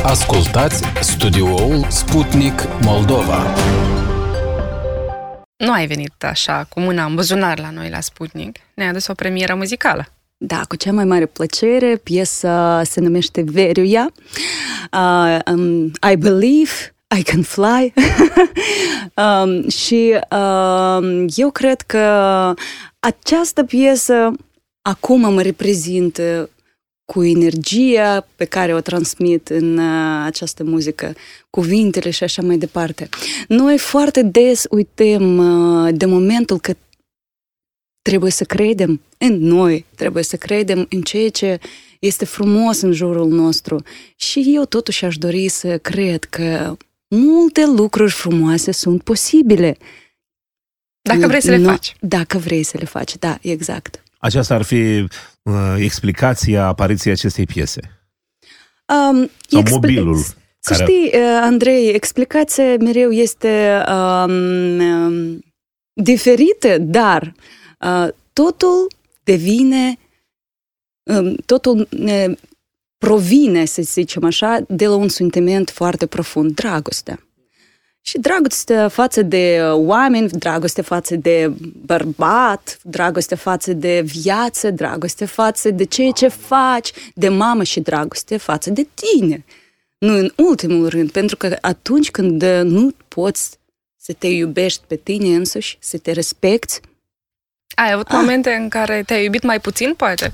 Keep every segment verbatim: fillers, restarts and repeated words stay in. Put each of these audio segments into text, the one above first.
Ascultați studioul Sputnik Moldova. Nu ai venit așa cu mâna în buzunar la noi la Sputnik. Ne-ai adus o premieră muzicală. Da, cu cea mai mare plăcere. Piesa se numește Veruia. Uh, um, I Believe I Can Fly. um, și uh, eu cred că această piesă acum mă reprezintă cu energia pe care o transmit în uh, această muzică, cuvintele și așa mai departe. Noi foarte des uităm uh, de momentul că trebuie să credem în noi, trebuie să credem în ceea ce este frumos în jurul nostru. Și eu totuși aș dori să cred că multe lucruri frumoase sunt posibile. Dacă vrei să le no, faci. Dacă vrei să le faci, da, exact. Aceasta ar fi uh, explicația apariției acestei piese. Um, Sau expli- mobilul. Să care... știi, uh, Andrei, explicația mereu este um, um, diferită, dar uh, totul devine, um, totul uh, provine, să zicem așa, de la un sentiment foarte profund, dragostea. Și dragoste față de oameni, dragoste față de bărbat, dragoste față de viață, dragoste față de ceea ce faci, de mamă și dragoste față de tine. Nu în ultimul rând, pentru că atunci când nu poți să te iubești pe tine însuși, să te respecti. Ai avut ah. momente în care te-ai iubit mai puțin, poate?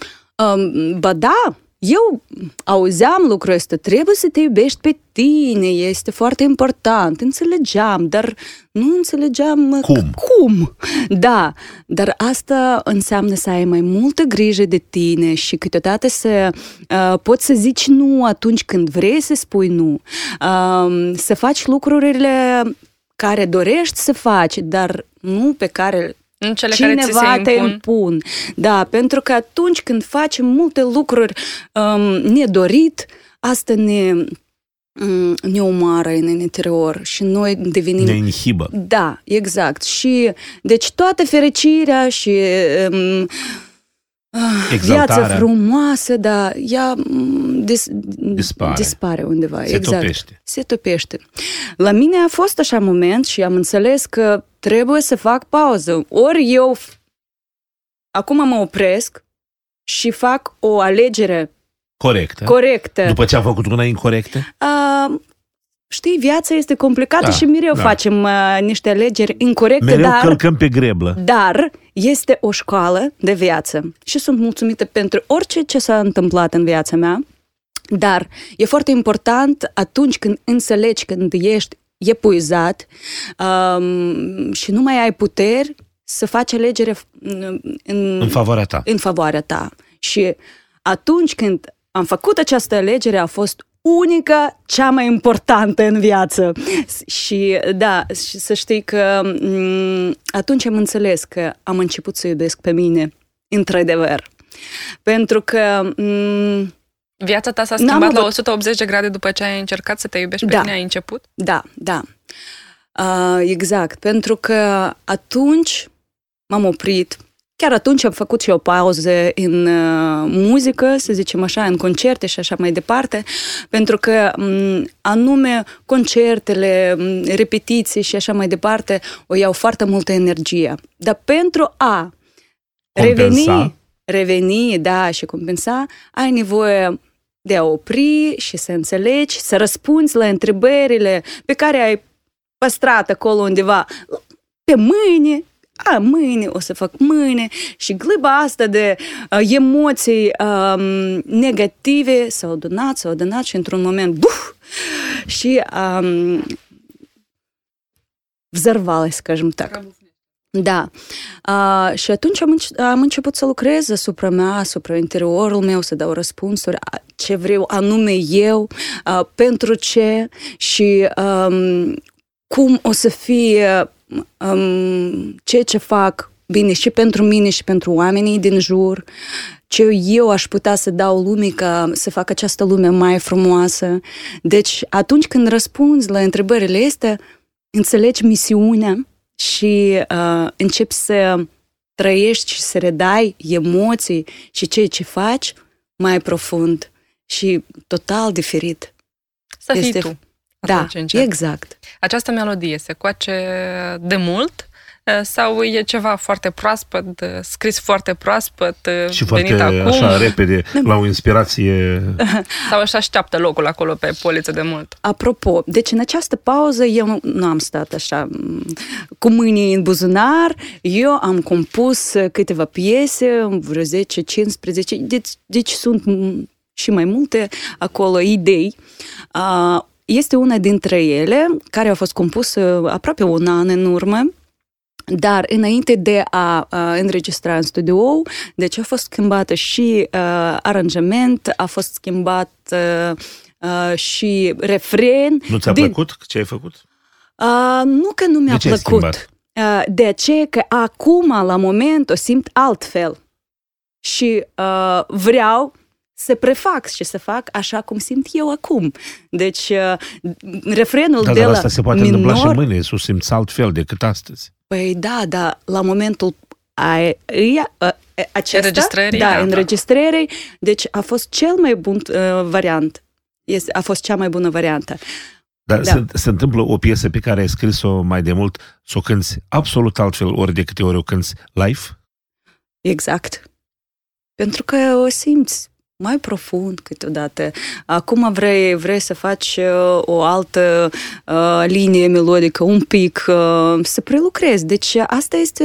Um, ba da! Eu auzeam lucrul ăsta, trebuie să te iubești pe tine, este foarte important, înțelegeam, dar nu înțelegeam cum. cum. Da, dar asta înseamnă să ai mai multă grijă de tine și câteodată să uh, poți să zici nu atunci când vrei să spui nu, uh, să faci lucrurile care dorești să faci, dar nu pe care... Cele cineva care ți se te impun. impun. Da, pentru că atunci când facem multe lucruri um, nedorit, asta ne, um, ne omoară în interior și noi devenim... Ne inhibă. Da, exact. Și deci toată fericirea și um, viața frumoasă, da, ea dis, dispare. dispare undeva. Se exact. topește. Se topește. La mine a fost așa moment și am înțeles că trebuie să fac pauză. Ori eu acum mă opresc și fac o alegere corectă. corectă. După ce am făcut una incorectă? Uh, știi, viața este complicată da, și mereu da. facem uh, niște alegeri incorecte. Mereu dar, călcăm pe greblă. Dar este o școală de viață și sunt mulțumită pentru orice ce s-a întâmplat în viața mea. Dar e foarte important atunci când înțelegi când ești epuizat um, și nu mai ai puteri să faci alegere în, în favoarea ta. În favoarea ta. Și atunci când am făcut această alegere a fost unica, cea mai importantă în viață. Și da, și să știi că m- atunci am înțeles că am început să iubesc pe mine, într-adevăr. Pentru că... M- Viața ta s-a schimbat la o sută optzeci de grade după ce ai încercat să te iubești pe da. tine, ai început? Da, da. Uh, exact. Pentru că atunci m-am oprit. Chiar atunci am făcut și o pauză în uh, muzică, să zicem așa, în concerte și așa mai departe, pentru că um, anume concertele, um, repetiții și așa mai departe o iau foarte multă energie. Dar pentru a compensa. reveni, reveni, da, și compensa, ai nevoie de a opri și să înțelegi, să răspunzi la întrebările pe care ai păstrat acolo undeva pe mâine. A, mâine, o să fac mâine și gleba asta de uh, emoții um, negative s-au adunat, s-au adunat și într-un moment buf, și um, взорвалась, скажем так. Da. Uh, și atunci am, înce- am început să lucrez asupra mea, asupra interiorul meu, să dau răspunsuri, ce vreau anume eu, uh, pentru ce și um, cum o să fie um, ceea ce fac bine și pentru mine și pentru oamenii din jur, ce eu aș putea să dau lumii ca să fac această lume mai frumoasă. Deci atunci când răspunzi la întrebările astea, înțelegi misiunea și uh, începi să trăiești și să redai emoții și ceea ce faci mai profund și total diferit. Să fii Este... tu. Da, exact. Această melodie se coace de mult sau e ceva foarte proaspăt, scris foarte proaspăt, și venit foarte acum? așa repede, la o inspirație... Sau își așteaptă locul acolo pe poliță de mult? Apropo, deci în această pauză eu nu, nu am stat așa cu mâinii în buzunar, eu am compus câteva piese, vreo zece cincisprezece, deci, deci sunt și mai multe acolo idei. Este una dintre ele care a fost compusă aproape un an în urmă, dar înainte de a, a înregistra în studio, deci a fost schimbată și uh, aranjament, a fost schimbat uh, uh, și refren. Nu ți-a din... plăcut ce ai făcut? Uh, nu că nu mi-a de ce plăcut. Uh, de aceea că acum, la moment, o simt altfel. Și uh, vreau să prefac și să fac așa cum simt eu acum. Deci, uh, refrenul da, de dar la asta se poate minor... întâmpla și mâine, să o simți altfel decât astăzi. Păi da, da, la momentul a, a, acesta, înregistrării, da, da, înregistrării, deci a fost cel mai bun uh, variant. Este, a fost cea mai bună variantă. Dar da. se, se întâmplă o piesă pe care ai scris-o mai de mult, să o cânți absolut altfel, ori de câte ori o cânți live? Exact. Pentru că o simți mai profund câteodată. Acum vrei, vrei să faci uh, o altă uh, linie melodică, un pic, uh, să prelucrezi. Deci asta este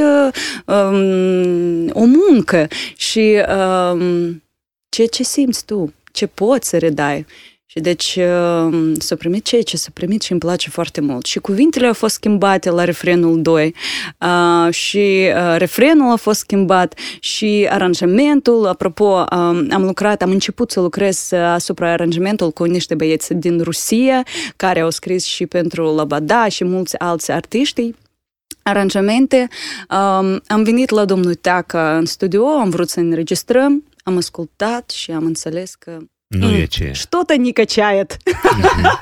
um, o muncă și um, ceea ce simți tu, ce poți să redai. Și deci uh, s-a primit ceea ce s-a primit și îmi place foarte mult. Și cuvintele au fost schimbate la refrenul doi uh, și uh, refrenul a fost schimbat și aranjamentul. Apropo, uh, am lucrat, am început să lucrez asupra aranjamentul cu niște băieți din Rusia care au scris și pentru Labada și mulți alți artiști. Aranjamente. Um, am venit la domnul Teacă în studio, am vrut să înregistrăm, am ascultat și am înțeles că Nu mm, e ce. Что-то не качает. Mm-hmm.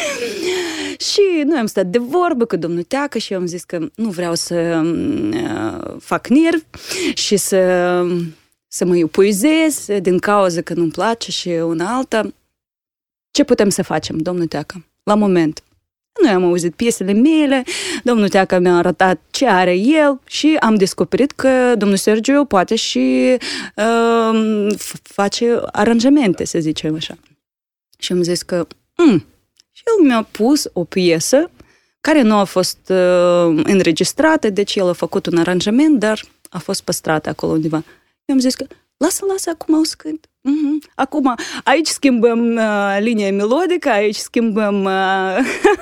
Și noi am stat de vorbă cu domnul Teacă și eu am zis că nu vreau să uh, fac nervi și să, să mă epuizez din cauza că nu-mi place și una alta. Ce putem să facem, domnul Teacă? La moment. Noi am auzit piesele mele, domnul Teacă mi-a arătat ce are el și am descoperit că domnul Sergiu poate și uh, face aranjamente, să zicem așa. Și am zis că mm. și el mi-a pus o piesă care nu a fost uh, înregistrată, deci el a făcut un aranjament, dar a fost păstrată acolo undeva. Eu am zis că lasă, lasă, acum o scânt. Mm-hmm. Acum, aici schimbăm uh, linia melodică, aici schimbăm uh,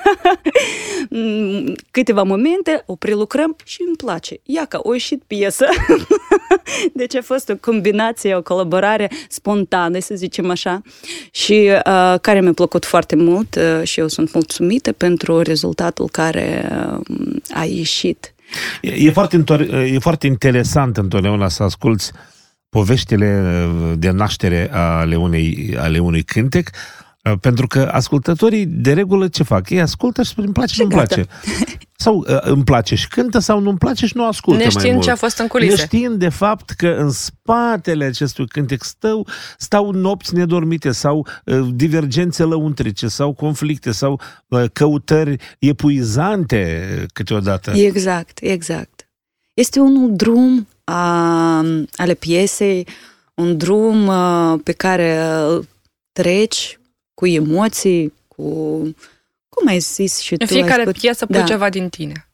câteva momente, o prelucrăm și îmi place. Ia că a ieșit piesă. Deci a fost o combinație, o colaborare spontană, să zicem așa, și uh, care mi-a plăcut foarte mult uh, și eu sunt mulțumită pentru rezultatul care uh, a ieșit. E, e, foarte, e foarte interesant întotdeauna să asculți poveștile de naștere ale unei, ale unui cântec, pentru că ascultătorii de regulă ce fac? Ei ascultă și spun îmi place și nu-mi place. Sau îmi place și cântă sau nu-mi place și nu ascultă mai mult. Neștiind ce a fost în culise. Neștiind de fapt că în spatele acestui cântec stau, stau nopți nedormite sau uh, divergențe lăuntrice sau conflicte sau uh, căutări epuizante câteodată. Exact, exact. Este un drum a, ale piesei, un drum a, pe care îl treci cu emoții, cu... Cum ai zis și în tu? Fiecare spus... piesă pui da. ceva din tine.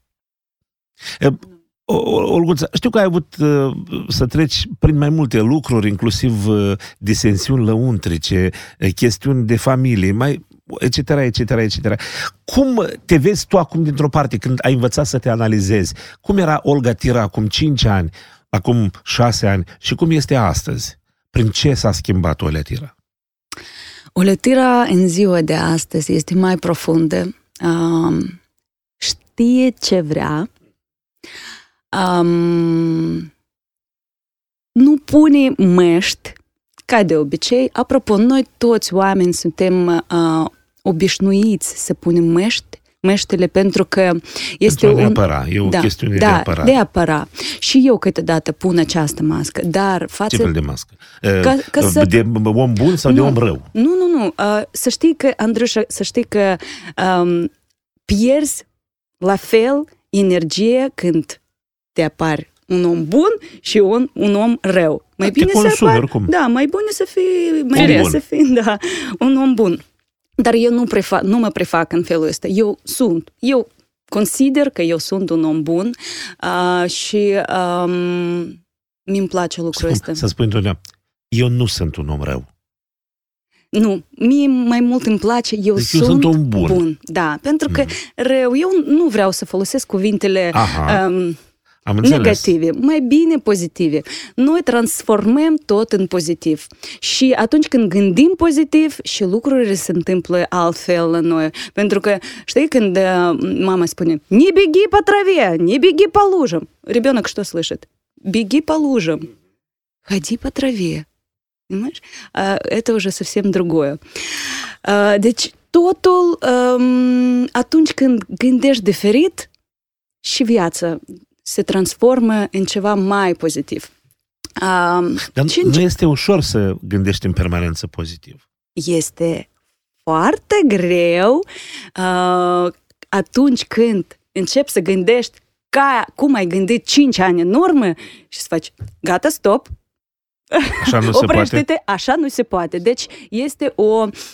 Olguța, știu că ai avut uh, să treci prin mai multe lucruri, inclusiv uh, disensiuni lăuntrice, uh, chestiuni de familie, mai et cetera, et cetera, et cetera. Cum te vezi tu acum dintr-o parte când ai învățat să te analizezi? Cum era Olga Tira acum cinci ani, acum șase ani și cum este astăzi? Prin ce s-a schimbat Olga Tira? Olga Tira în ziua de astăzi este mai profundă, um, știe ce vrea, um, nu pune măști, ca de obicei. Apropo, noi toți oameni suntem uh, obișnuiți să punem măști meștele, pentru că este pentru a ne un... apăra, e o da, chestiune da, de apăra. de apăra. Și eu câteodată pun această mască, dar față... Ce fel de mască? Ca, ca să... De om bun sau nu, de om rău? Nu, nu, nu. Uh, să știi că, Andrușa, să știi că um, pierzi la fel energie când te apari un om bun și un, un om rău. Mai te bine consumi, să apari, oricum. da, mai bine să fii, mai bine să fii, da, un om bun. Dar eu nu, prefac, nu mă prefac în felul ăsta. Eu sunt, eu consider că eu sunt un om bun uh, și um, mi-mi place lucrul ăsta. Să spui întotdeauna, eu nu sunt un om rău. Nu, mie mai mult îmi place, eu, deci sunt, eu sunt un bun. bun. Da, pentru că mm. rău, eu nu vreau să folosesc cuvintele um, negative, mai bine pozitive. Noi transformăm tot în pozitiv. Și atunci când gândim pozitiv, și lucrurile se întâmplă altfel la noi. Pentru că, știi, când uh, mama spune, не беги по траве, не беги по лужам. Ребенок что слышит? Беги по лужам. Ходи по траве. Понимаешь? Это уже совсем другое. Deci, totul, atunci când gândești diferit, și viața se transformă în ceva mai pozitiv. Dar nu este ușor să gândești în permanență pozitiv. Este foarte greu atunci când începi să gândești ca cum ai gândit cinci ani în urmă și să faci, gata, stop, așa nu se oprește-te, poate. Așa nu se poate. Deci este o...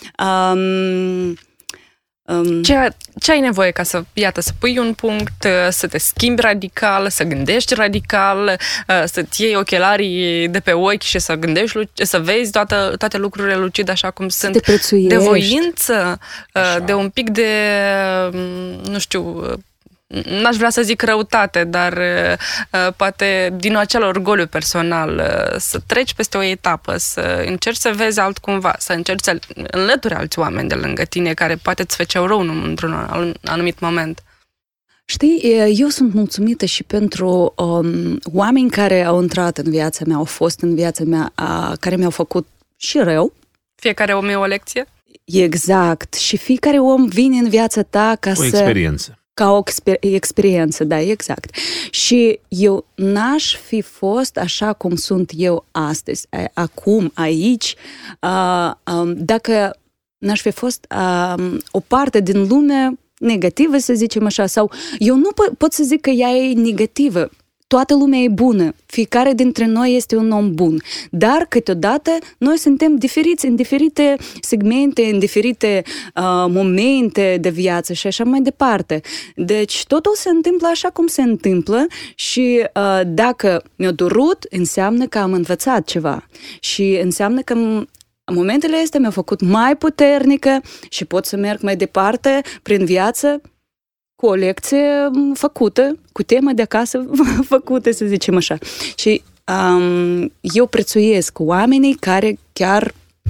Um, um, ce, ce ai nevoie ca să, iată, să pui un punct, să te schimbi radical, să gândești radical, să-ți iei ochelarii de pe ochi și să gândești, să vezi toată, toate lucrurile lucide așa cum sunt. Te prețuiești. De voință, așa. De un pic de, nu știu... N-aș vrea să zic răutate, dar uh, poate din acel orgoliu personal uh, să treci peste o etapă, să încerci să vezi altcumva, să încerci să înlături alți oameni de lângă tine care poate îți făceau rău într-un anumit moment. Știi, eu sunt mulțumită și pentru um, oameni care au intrat în viața mea, au fost în viața mea, uh, care mi-au făcut și rău. Fiecare om e o lecție? Exact. Și fiecare om vine în viața ta ca o să... experiență. Ca o exper- experiență, da, exact. Și eu n-aș fi fost așa cum sunt eu astăzi, acum, aici, uh, um, dacă n-aș fi fost uh, o parte din lume negativă, să zicem așa, sau eu nu po- pot să zic că ea e negativă. Toată lumea e bună, fiecare dintre noi este un om bun, dar câteodată noi suntem diferiți în diferite segmente, în diferite uh, momente de viață și așa mai departe. Deci totul se întâmplă așa cum se întâmplă și uh, dacă mi-a durut, înseamnă că am învățat ceva și înseamnă că în momentele astea mi-au făcut mai puternică și pot să merg mai departe prin viață cu o lecție făcută, cu temă de acasă făcută, să zicem așa. Și um, eu prețuiesc oamenii care chiar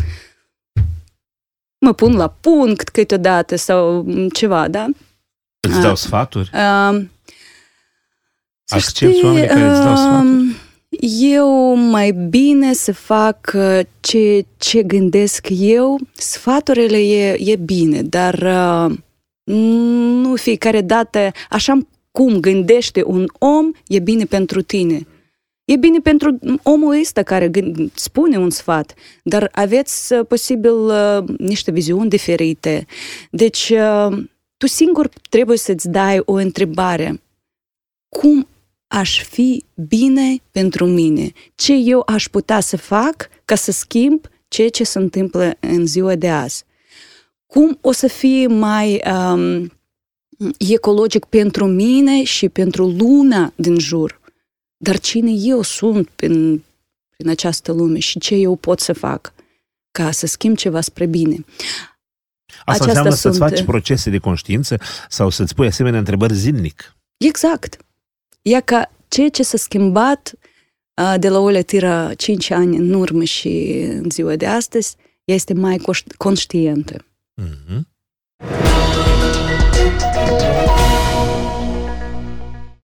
mă pun la punct câteodată sau ceva, da? Îți dau sfaturi? Uh, Accepți oamenii care îți dau sfaturi? Eu mai bine să fac ce, ce gândesc eu. Sfaturile e, e bine, dar... Uh, nu fiecare dată, așa cum gândește un om, e bine pentru tine. E bine pentru omul ăsta care gând, spune un sfat, dar aveți posibil niște viziuni diferite. Deci, tu singur trebuie să-ți dai o întrebare. Cum aș fi bine pentru mine? Ce eu aș putea să fac ca să schimb ceea ce se întâmplă în ziua de azi? Cum o să fie mai um, ecologic pentru mine și pentru lumea din jur? Dar cine eu sunt prin, prin această lume și ce eu pot să fac ca să schimb ceva spre bine? Asta Aceasta înseamnă sunt... să-ți faci procese de conștiință sau să-ți pui asemenea întrebări zilnic. Exact. E ca ceea ce s-a schimbat uh, de la o letiră cinci ani în urmă și în ziua de astăzi, este mai conștientă. Mm-hmm.